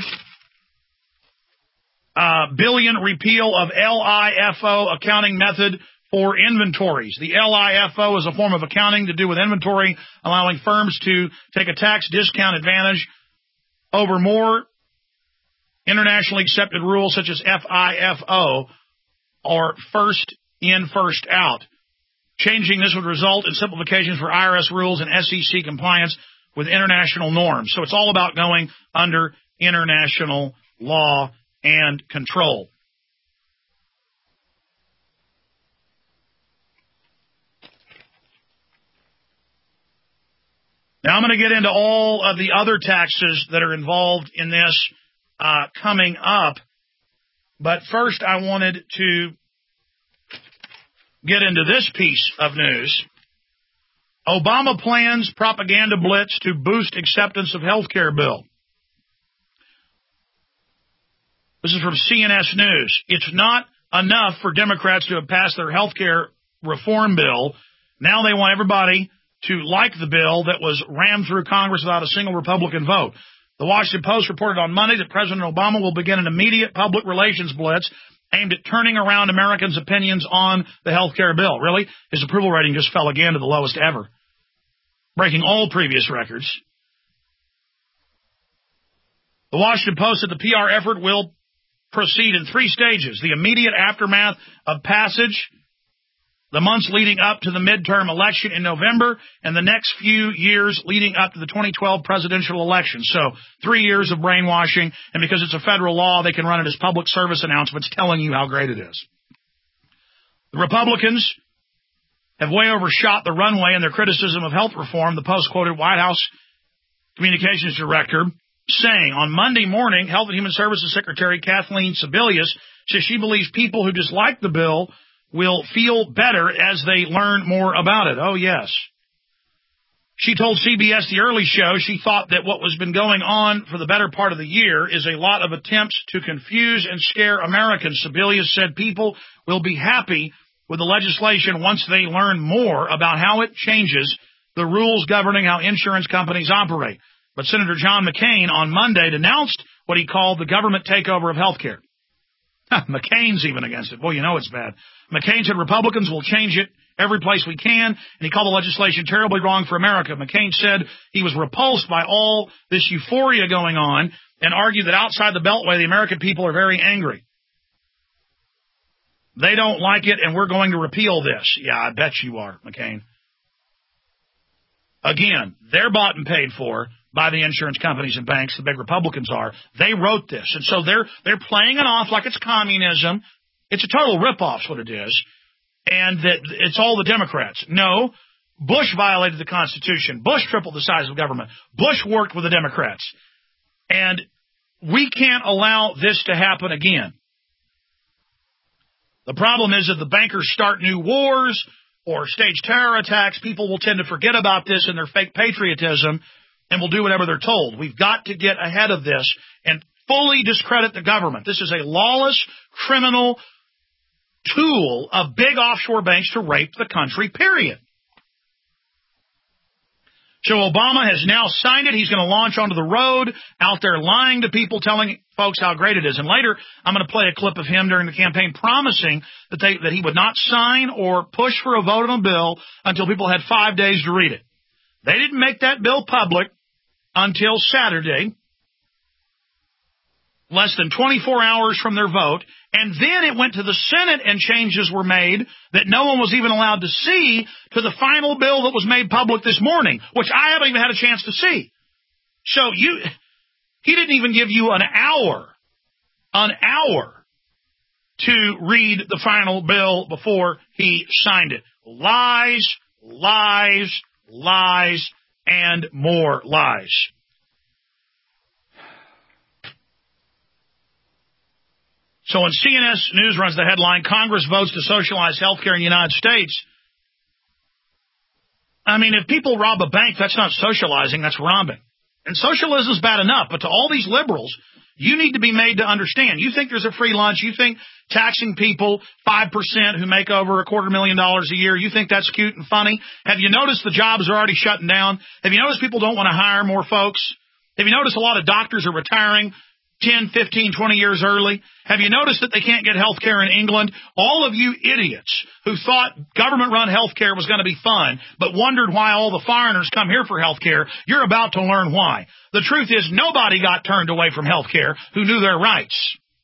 [SPEAKER 2] uh, billion repeal of L I F O accounting method for inventories. The L I F O is a form of accounting to do with inventory, allowing firms to take a tax discount advantage over more internationally accepted rules such as F I F O or first in, first out. Changing this would result in simplifications for I R S rules and S E C compliance with international norms. So it's all about going under international law and control. Now, I'm going to get into all of the other taxes that are involved in this uh, coming up. But first, I wanted to get into this piece of news. Obama plans propaganda blitz to boost acceptance of health care bill. This is from C N S News. It's not enough for Democrats to have passed their health care reform bill. Now they want everybody to like the bill that was rammed through Congress without a single Republican vote. The Washington Post reported on Monday that President Obama will begin an immediate public relations blitz aimed at turning around Americans' opinions on the health care bill. Really? His approval rating just fell again to the lowest ever, breaking all previous records. The Washington Post said the P R effort will proceed in three stages: the immediate aftermath of passage, the months leading up to the midterm election in November, and the next few years leading up to the twenty twelve presidential election. So three years of brainwashing, and because it's a federal law, they can run it as public service announcements telling you how great it is. The Republicans have way overshot the runway in their criticism of health reform. The Post quoted White House Communications Director saying on Monday morning, Health and Human Services Secretary Kathleen Sebelius says she believes people who dislike the bill will feel better as they learn more about it. Oh, yes. She told C B S The Early Show she thought that what was been going on for the better part of the year is a lot of attempts to confuse and scare Americans. Sebelius said people will be happy with the legislation once they learn more about how it changes the rules governing how insurance companies operate. But Senator John McCain on Monday denounced what he called the government takeover of health care. McCain's even against it. Boy, you know it's bad. McCain said Republicans will change it every place we can, and he called the legislation terribly wrong for America. McCain said he was repulsed by all this euphoria going on and argued that outside the Beltway, the American people are very angry. They don't like it, and we're going to repeal this. Yeah, I bet you are, McCain. Again, they're bought and paid for by the insurance companies and banks, the big Republicans are. They wrote this. And so they're they're playing it off like it's communism. It's a total ripoff is what it is. And that it's all the Democrats. No, Bush violated the Constitution. Bush tripled the size of government. Bush worked with the Democrats. And we can't allow this to happen again. The problem is that the bankers start new wars or stage terror attacks, people will tend to forget about this and their fake patriotism and will do whatever they're told. We've got to get ahead of this and fully discredit the government. This is a lawless, criminal tool of big offshore banks to rape the country, period. So Obama has now signed it. He's going to launch onto the road out there lying to people, telling folks how great it is. And later, I'm going to play a clip of him during the campaign promising that they, that he would not sign or push for a vote on a bill until people had five days to read it. They didn't make that bill public until Saturday, less than twenty-four hours from their vote, and then it went to the Senate and changes were made that no one was even allowed to see to the final bill that was made public this morning, which I haven't even had a chance to see. So you, he didn't even give you an hour, an hour to read the final bill before he signed it. Lies, lies, lies, and more lies. So when C N S News runs the headline, Congress votes to socialize health care in the United States. I mean, if people rob a bank, that's not socializing, that's robbing. And socialism is bad enough, but to all these liberals, you need to be made to understand. You think there's a free lunch. You think taxing people five percent who make over a quarter million dollars a year, you think that's cute and funny? Have you noticed the jobs are already shutting down? Have you noticed people don't want to hire more folks? Have you noticed a lot of doctors are retiring ten, fifteen, twenty years early? Have you noticed that they can't get health care in England? All of you idiots who thought government-run health care was going to be fun, but wondered why all the foreigners come here for health care, you're about to learn why. The truth is nobody got turned away from health care who knew their rights.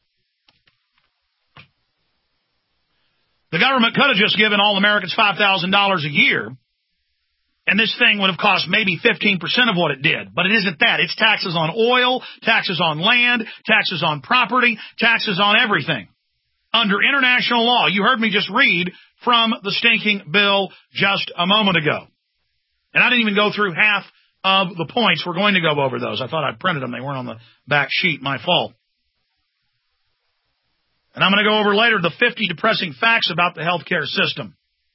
[SPEAKER 2] The government could have just given all Americans five thousand dollars a year, and this thing would have cost maybe fifteen percent of what it did. But it isn't that. It's taxes on oil, taxes on land, taxes on property, taxes on everything. Under international law, you heard me just read from the stinking bill just a moment ago. And I didn't even go through half of the points. We're going to go over those. I thought I printed them. They weren't on the back sheet. My fault. And I'm going to go over later the fifty depressing facts about the healthcare system.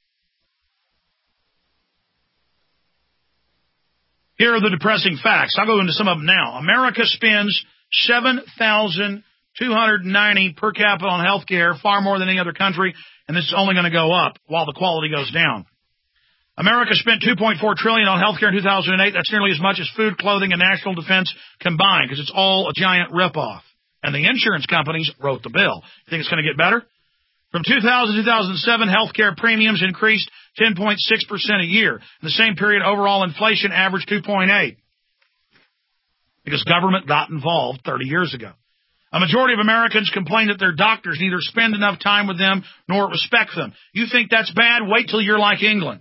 [SPEAKER 2] Here are the depressing facts. I'll go into some of them now. America spends seven thousand two hundred ninety dollars per capita on health care, far more than any other country, and this is only going to go up while the quality goes down. America spent two point four trillion dollars on health care in two thousand eight. That's nearly as much as food, clothing, and national defense combined, because it's all a giant ripoff. And the insurance companies wrote the bill. You think it's going to get better? From two thousand to two thousand seven, health care premiums increased ten point six percent a year. In the same period, overall inflation averaged two point eight, because government got involved thirty years ago. A majority of Americans complain that their doctors neither spend enough time with them nor respect them. You think that's bad? Wait till you're like England.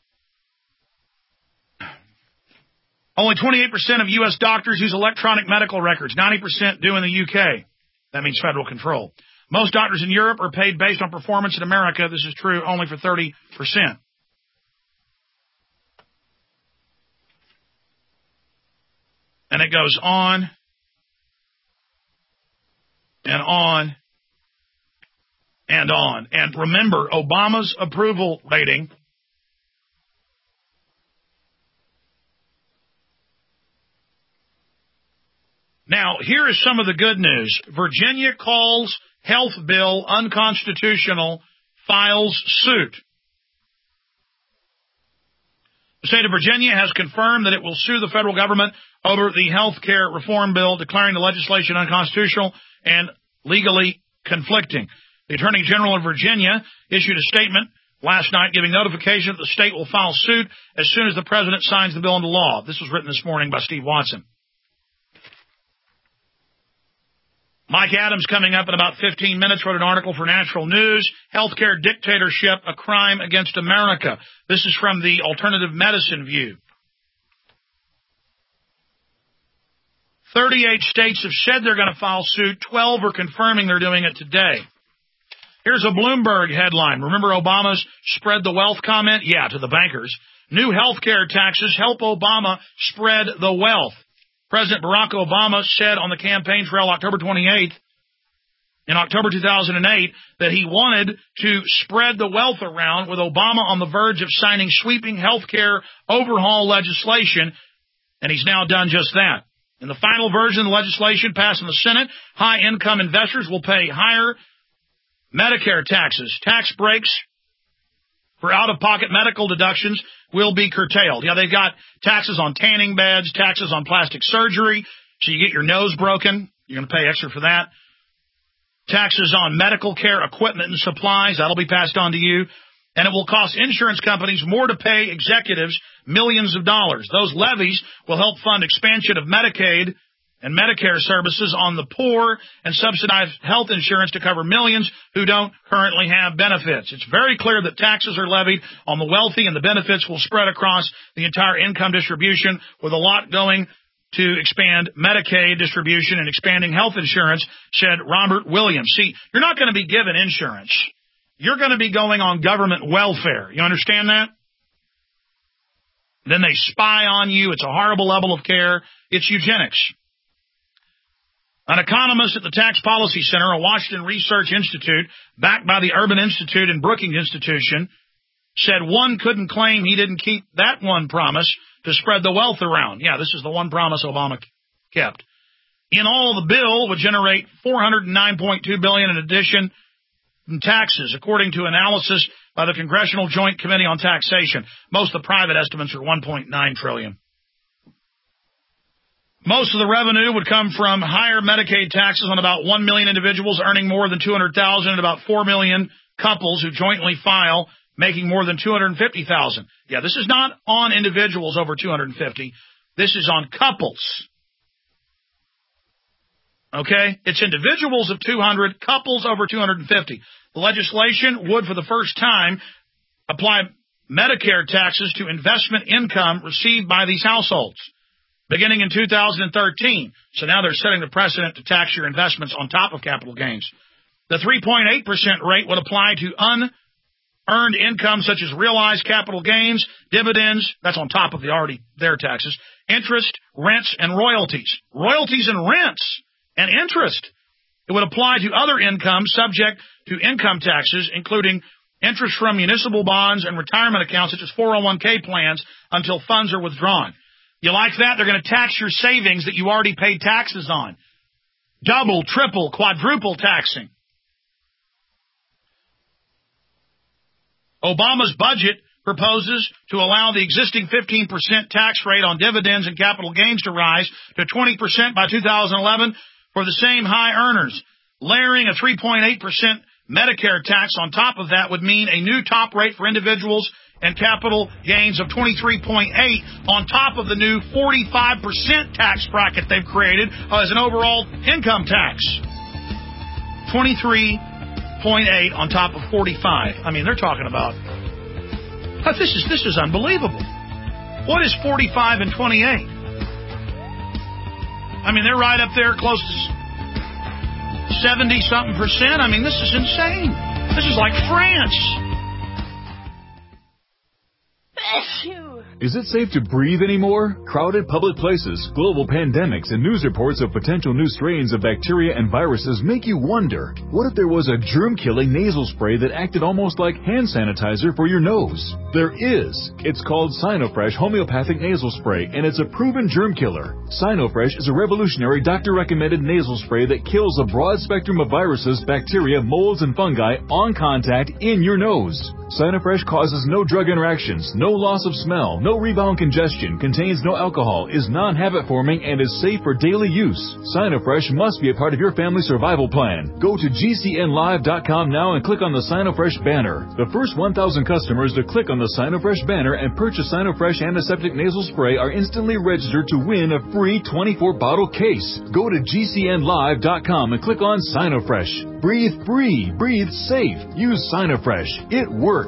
[SPEAKER 2] Only twenty-eight percent of U S doctors use electronic medical records. ninety percent do in the U K. That means federal control. Most doctors in Europe are paid based on performance. In America, this is true only for thirty percent. And it goes on and on and on. And remember, Obama's approval rating Now, here is some of the good news. Virginia calls health bill unconstitutional, files suit. The state of Virginia has confirmed that it will sue the federal government over the health care reform bill, declaring the legislation unconstitutional and legally conflicting. The Attorney General of Virginia issued a statement last night giving notification that the state will file suit as soon as the president signs the bill into law. This was written this morning by Steve Watson. Mike Adams, coming up in about fifteen minutes, wrote an article for Natural News, Healthcare Dictatorship, a Crime Against America. This is from the Alternative Medicine View. thirty-eight states have said they're going to file suit. twelve are confirming they're doing it today. Here's a Bloomberg headline. Remember Obama's spread the wealth comment? Yeah, to the bankers. New health care taxes help Obama spread the wealth. President Barack Obama said on the campaign trail October twenty-eighth, in October two thousand eight, that he wanted to spread the wealth around, with Obama on the verge of signing sweeping health care overhaul legislation, and he's now done just that. In the final version of the legislation passed in the Senate, high-income investors will pay higher Medicare taxes. Tax breaks for out-of-pocket medical deductions will be curtailed. Yeah, they've got taxes on tanning beds, taxes on plastic surgery. So you get your nose broken, you're going to pay extra for that. Taxes on medical care equipment and supplies, that'll be passed on to you. And it will cost insurance companies more to pay executives millions of dollars. Those levies will help fund expansion of Medicaid and Medicare services on the poor and subsidize health insurance to cover millions who don't currently have benefits. It's very clear that taxes are levied on the wealthy and the benefits will spread across the entire income distribution, with a lot going to expand Medicaid distribution and expanding health insurance, said Robert Williams. See, you're not going to be given insurance. You're going to be going on government welfare. You understand that? Then they spy on you. It's a horrible level of care. It's eugenics. An economist at the Tax Policy Center, a Washington Research Institute, backed by the Urban Institute and Brookings Institution, said one couldn't claim he didn't keep that one promise to spread the wealth around. Yeah, this is the one promise Obama kept. In all, the bill would generate four hundred nine point two billion dollars in addition in taxes, according to analysis by the Congressional Joint Committee on Taxation. Most of the private estimates are one point nine trillion dollars. Most of the revenue would come from higher Medicaid taxes on about one million individuals earning more than two hundred thousand dollars and about four million couples who jointly file making more than two hundred fifty thousand dollars. Yeah, this is not on individuals over two hundred fifty thousand dollars. This is on couples. Okay? It's individuals of two hundred, couples over two hundred fifty. The legislation would, for the first time, apply Medicare taxes to investment income received by these households, beginning in two thousand thirteen. So now they're setting the precedent to tax your investments on top of capital gains. The three point eight percent rate would apply to earned income such as realized capital gains, dividends, that's on top of the already there taxes, interest, rents, and royalties. Royalties and rents and interest. It would apply to other income subject to income taxes, including interest from municipal bonds and retirement accounts such as four oh one k plans until funds are withdrawn. You like that? They're going to tax your savings that you already paid taxes on. Double, triple, quadruple taxing. Obama's budget proposes to allow the existing fifteen percent tax rate on dividends and capital gains to rise to twenty percent by two thousand eleven for the same high earners. Layering a three point eight percent Medicare tax on top of that would mean a new top rate for individuals and capital gains of twenty-three point eight on top of the new forty-five percent tax bracket they've created as an overall income tax. twenty-three point eight on top of forty-five. I mean, they're talking about this is this is unbelievable. What is forty-five and twenty-eight? I mean, they're right up there close to seventy something percent. I mean, this is insane. This is like France.
[SPEAKER 9] Is it safe to breathe anymore? Crowded public places, global pandemics, and news reports of potential new strains of bacteria and viruses make you wonder, what if there was a germ-killing nasal spray that acted almost like hand sanitizer for your nose? There is. It's called Sinofresh Homeopathic Nasal Spray, and it's a proven germ killer. Sinofresh is a revolutionary doctor-recommended nasal spray that kills a broad spectrum of viruses, bacteria, molds, and fungi on contact in your nose. Sinofresh causes no drug interactions, no loss of smell, no rebound congestion, contains no alcohol, is non-habit forming, and is safe for daily use. Sinofresh must be a part of your family survival plan. Go to G C N live dot com now and click on the Sinofresh banner. The first one thousand customers to click on the Sinofresh banner and purchase Sinofresh antiseptic nasal spray are instantly registered to win a free twenty-four bottle case. Go to G C N live dot com and click on Sinofresh. Breathe free, breathe safe. Use Sinofresh. It works.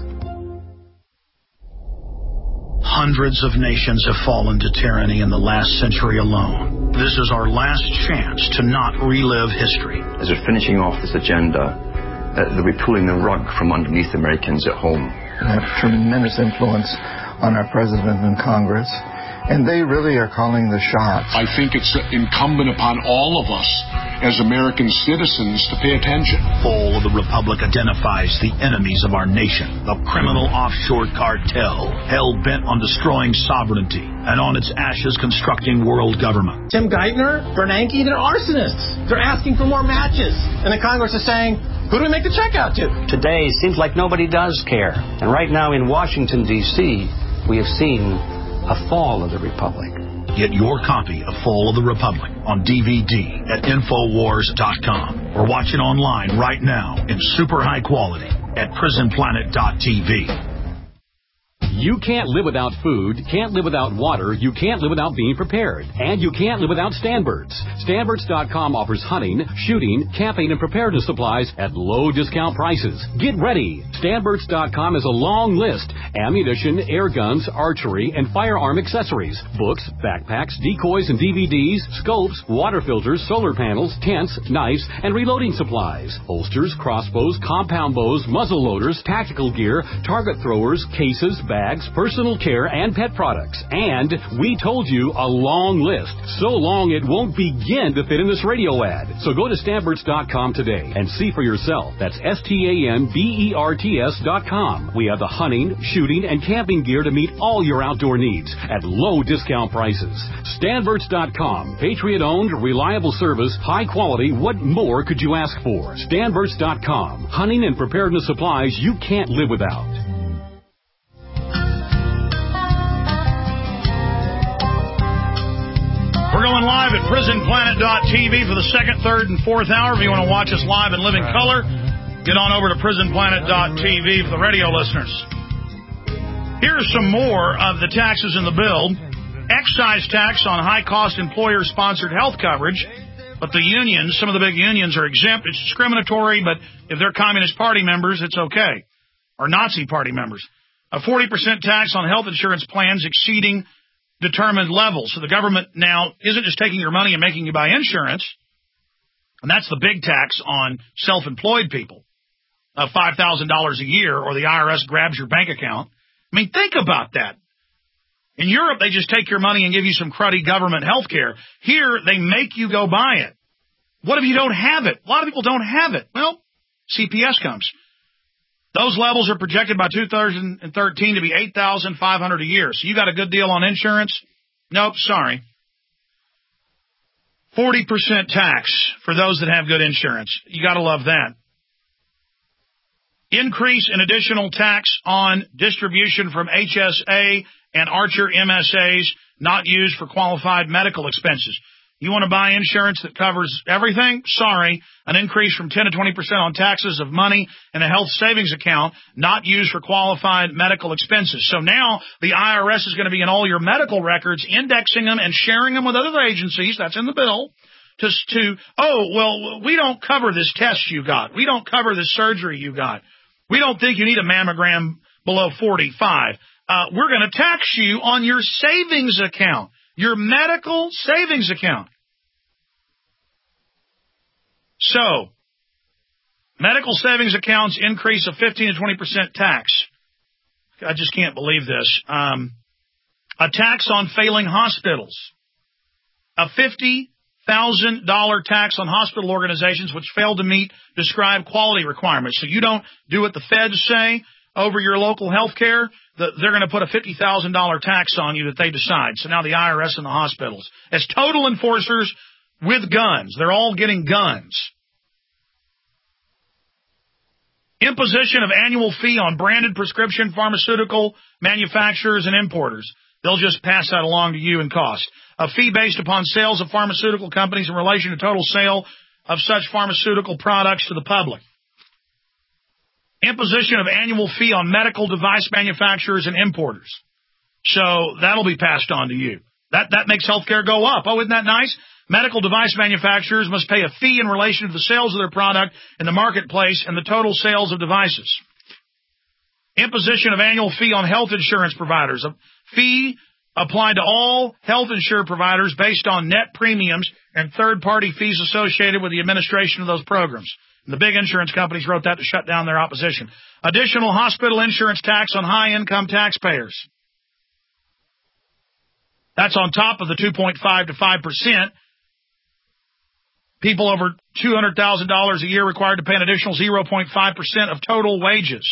[SPEAKER 2] Hundreds of nations have fallen to tyranny in the last century alone. This is our last chance to not relive history.
[SPEAKER 4] As we're finishing off this agenda, uh, they'll be pulling the rug from underneath Americans at home.
[SPEAKER 5] They have tremendous influence on our president and Congress, and they really are calling the shots.
[SPEAKER 6] I think it's incumbent upon all of us as American citizens to pay attention.
[SPEAKER 2] Fall of the Republic identifies the enemies of our nation, the criminal offshore cartel, hell-bent on destroying sovereignty, and on its ashes constructing world government.
[SPEAKER 7] Tim Geithner, Bernanke, they're arsonists. They're asking for more matches. And the Congress is saying, who do we make the check out to?
[SPEAKER 8] Today seems like nobody does care. And right now in Washington, D C, we have seen a fall of the Republic.
[SPEAKER 2] Get your copy of Fall of the Republic on D V D at Infowars dot com or watch it online right now in super high quality at Prison Planet dot T V.
[SPEAKER 17] You can't live without food, can't live without water, you can't live without being prepared, and you can't live without Stanbirds. Stanbirds dot com offers hunting, shooting, camping, and preparedness supplies at low discount prices. Get ready. Stanbirds dot com has a long list: ammunition, air guns, archery, and firearm accessories, books, backpacks, decoys and D V Ds, scopes, water filters, solar panels, tents, knives, and reloading supplies, holsters, crossbows, compound bows, muzzle loaders, tactical gear, target throwers, cases, bags, personal care, and pet products. And we told you a long list. So long it won't begin to fit in this radio ad. So go to Stanbirds dot com today and see for yourself. That's S T A N B E R T S dot com. We have the hunting, shooting, and camping gear to meet all your outdoor needs at low discount prices. Stanbirds dot com. Patriot-owned, reliable service, high quality. What more could you ask for? Stanbirds dot com. Hunting and preparedness supplies you can't live without.
[SPEAKER 2] We're going live at Prison Planet dot T V for the second, third, and fourth hour. If you want to watch us live in living color, get on over to Prison Planet dot T V for the radio listeners. Here's some more of the taxes in the bill. Excise tax on high-cost employer-sponsored health coverage, but the unions, some of the big unions are exempt. It's discriminatory, but if they're Communist Party members, it's okay. Or Nazi Party members. A forty percent tax on health insurance plans exceeding determined levels. So the government now isn't just taking your money and making you buy insurance, and that's the big tax on self-employed people. of five thousand dollars a year or the I R S grabs your bank account. I mean, think about that. In Europe, they just take your money and give you some cruddy government health care. Here, they make you go buy it. What if you don't have it? A lot of people don't have it. Well, C P S comes. Those levels are projected by two thousand thirteen to be eight thousand five hundred dollars a year. So you got a good deal on insurance? Nope, sorry. forty percent tax for those that have good insurance. You got to love that. Increase in additional tax on distribution from H S A and Archer M S As not used for qualified medical expenses. You want to buy insurance that covers everything? Sorry. An increase from ten to twenty percent on taxes of money in a health savings account not used for qualified medical expenses. So now the I R S is going to be in all your medical records, indexing them and sharing them with other agencies. That's in the bill. To, to oh, well, we don't cover this test you got. We don't cover this surgery you got. We don't think you need a mammogram below forty-five. Uh, we're going to tax you on your savings account, your medical savings account. So, medical savings accounts increase of fifteen to twenty percent tax. I just can't believe this. Um, a tax on failing hospitals. A fifty thousand dollars tax on hospital organizations which fail to meet described quality requirements. So you don't do what the feds say over your local health care, they're going to put a fifty thousand dollars tax on you that they decide. So now the I R S and the hospitals, as total enforcers with guns, they're all getting guns. Imposition of annual fee on branded prescription pharmaceutical manufacturers and importers. They'll just pass that along to you in cost. A fee based upon sales of pharmaceutical companies in relation to total sale of such pharmaceutical products to the public. Imposition of annual fee on medical device manufacturers and importers. So that'll be passed on to you. That that makes healthcare go up. Oh, isn't that nice? Medical device manufacturers must pay a fee in relation to the sales of their product in the marketplace and the total sales of devices. Imposition of annual fee on health insurance providers. A fee applied to all health insurance providers based on net premiums and third-party fees associated with the administration of those programs. And the big insurance companies wrote that to shut down their opposition. Additional hospital insurance tax on high-income taxpayers. That's on top of the two point five to five percent. People over two hundred thousand dollars a year required to pay an additional zero point five percent of total wages.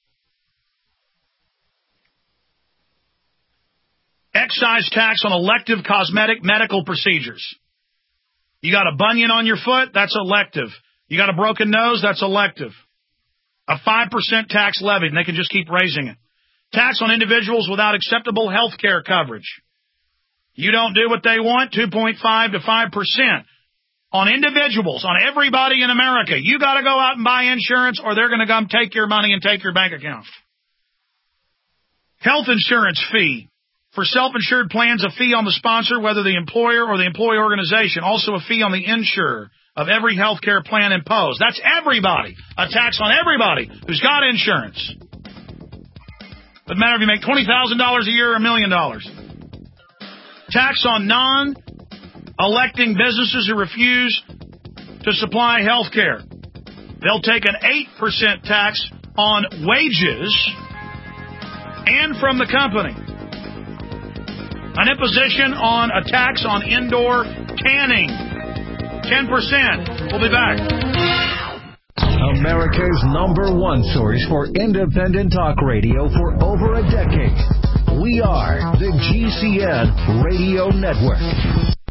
[SPEAKER 2] Excise tax on elective cosmetic medical procedures. You got a bunion on your foot? That's elective. You got a broken nose? That's elective. A five percent tax levied, and they can just keep raising it. Tax on individuals without acceptable health care coverage. You don't do what they want, two point five to five percent. On individuals, on everybody in America. You got to go out and buy insurance, or they're going to come take your money and take your bank account. Health insurance fee. For self-insured plans, a fee on the sponsor, whether the employer or the employee organization. Also a fee on the insurer of every health care plan imposed. That's everybody. A tax on everybody who's got insurance. Doesn't matter if you make twenty thousand dollars a year or a million dollars. Tax on non-electing businesses who refuse to supply health care. They'll take an eight percent tax on wages and from the company. An imposition on a tax on indoor canning. ten percent. We'll be back.
[SPEAKER 18] America's number one source for independent talk radio for over a decade. We are the G C N Radio Network.